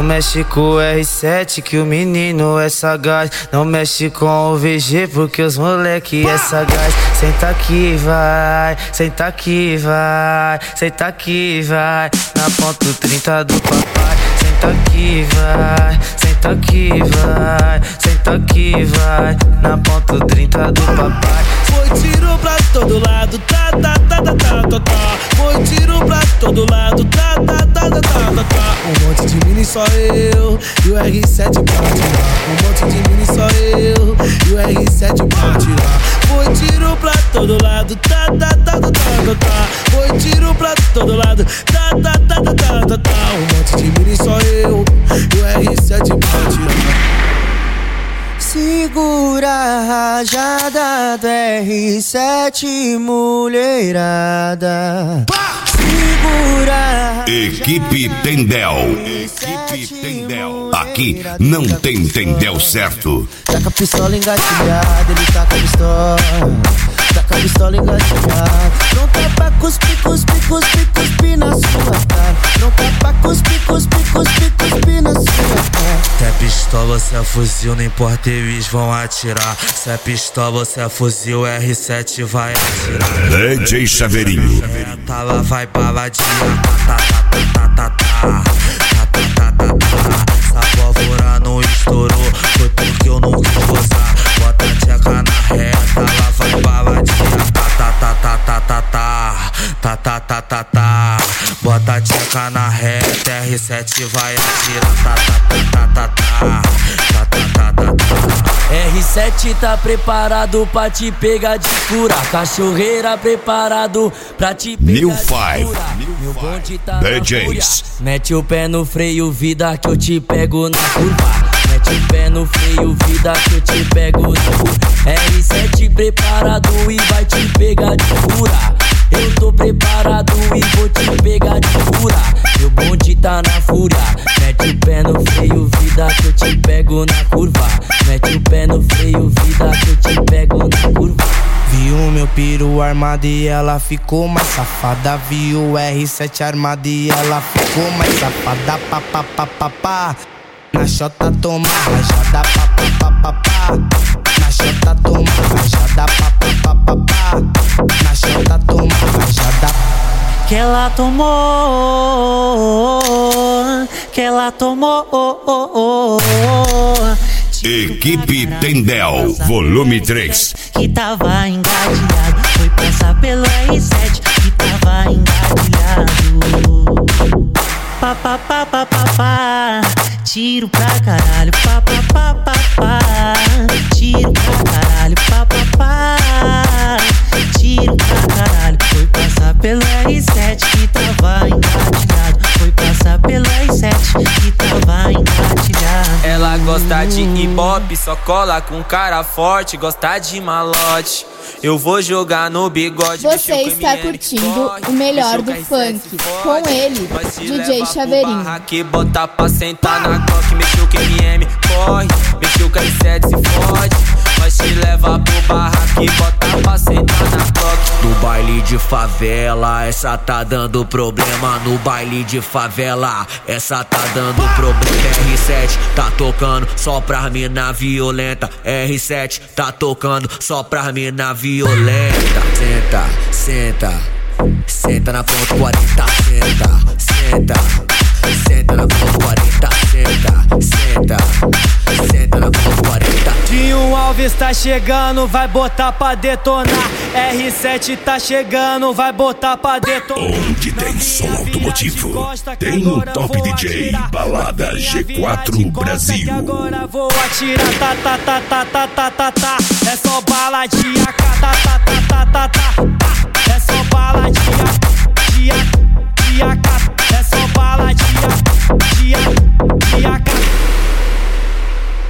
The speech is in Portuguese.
Não mexe com o R7 que o menino é sagaz. Não mexe com o VG porque os moleque é sagaz. Senta aqui vai, senta aqui vai, senta aqui vai. Na ponto 30 do papai. Senta aqui vai, senta aqui vai, senta aqui vai. Na ponto 30 do papai. Foi tiro pra todo lado, tá, tá, tá, tá, tá, tá, tá. Foi tiro pra todo lado, tá, tá, tá, tá, tá, tá, tá. Um monte de mini só eu e o R7 pra tirar. Um monte de mini só eu e o R7 pra tirar. Foi tiro pra todo lado, tá, tá, tá, tá, tá, tá, tá. Foi tiro pra todo lado, tá, tá, tá, tá, tá, tá, tá. Um monte de mini só eu e o R7 pra tirar. Segura a rajada do R7, mulherada. Segura. Equipe Tendel. Equipe Tendel. Aqui não tem Tendel certo. Tá com a pistola engatilhada, ele tá com a pistola. Tá com a pistola engatilhada. Pronta pra cuspir, cuspir, cuspir, cuspir na sua cara. Pronta pra cuspir, cuspir, cuspir, cuspir na sua cara. Se é pistola, se é fuzil, não importa, eles vão atirar. Se é pistola, se é fuzil, R7 vai atirar. DJ Chaveirinho. Ela vai baladinha, tá, tá, tá, tá, tá, tá. Essa pólvora não estourou, foi porque eu não quis gozar. Bota a tcheca na reta, ela vai baladinha, tá, tá, tá, tá, tá, tá, tá, tá, tá, tá, tá, tá. Bota a tcheca na reta, R7 vai atirar, tá, tá, tá, tá, tá, tá, tá, tá, tá, tá. R7 tá preparado pra te pegar de fura. Cachorreira preparado pra te pegar New de Five. fura. Meu bonde tá DJs. na fúria. Mete o pé no freio, vida, que eu te pego na curva. Mete o pé no freio, vida, que eu te pego na curva. R7 preparado e vai te pegar de fura. Eu tô preparado e vou te pegar de fura. Meu bonde tá na fúria. Mete o pé no freio, vida, que eu te pego na curva. Mete o pé no freio, vida, que eu te pego na curva. Viu meu peru armado e ela ficou mais safada. Viu o R7 armado e ela ficou mais safada. Pá, pá, pá, pá, pá. Na chota toma rajada, pá, pá, pá, pá, pá. Na chota toma rajada, pá, pá, pá, pá, pá. Na chota toma rajada. Que ela tomou, que ela tomou. Equipe Tendel, volume 3. Que tava engatilhado, foi passar pelo R7 que tava engatilhado. Pá, pá, pá, pá, pá, pá. Tiro pra caralho, pá, pá, pá, pá, pá. Tiro pra caralho, pá, pá, pá. Tiro pra caralho, foi passar pelo R7 que tava engatilhado. Foi passar pelo R7 que tava engatilhado. Ela gosta de hip hop, só cola com cara forte. Gosta de malote, eu vou jogar no bigode. Você está curtindo o melhor do funk com ele, DJ Chaveirinho. Que bota pra sentar na Glock. Mexeu com MM, corre. Mexeu com R7, se fode. Nós te leva pro barraco e bota pra sentar na Glock. No baile de favela, essa tá dando problema. No baile de favela, essa tá dando problema. R7 tá tocando só pra mina violenta. R7 tá tocando só pra mina violenta. Senta, senta, senta na ponta 40. Senta, senta, senta na ponta 40. Senta, senta, senta na ponta 40. Dinho Alves tá chegando, vai botar pra detonar. R7 tá chegando, vai botar pra detonar. Onde tem som automotivo, tem o Top DJ Balada G4 Brasil. Agora vou atirar, tá, tá, tá, tá, tá, tá, tá, tá. É só baladinha, tá, tá, tá, tá, tá, tá, tá.